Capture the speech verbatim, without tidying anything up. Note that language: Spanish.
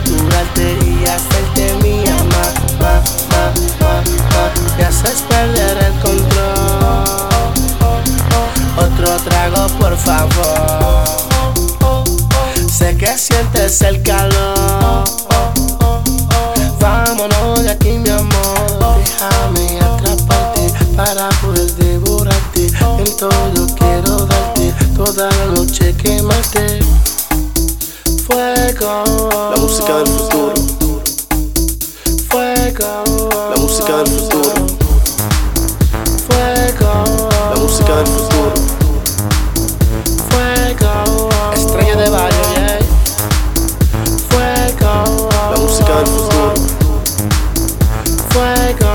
capturarte y hacerte mía, ma, ma, ma, ma, ma. Me haces perder el control. Otro trago, por favor. Sé que sientes el calor. Vámonos de aquí, mi amor. Déjame atraparte para poder devorarte. En todo quiero darte, toda la noche quemarte. Fuego. La música del futuro. Fuego. La música del futuro. Fuego. La música del futuro. Fuego. Estrella de barrio, yeah. Fuego. La música del futuro. Fuego.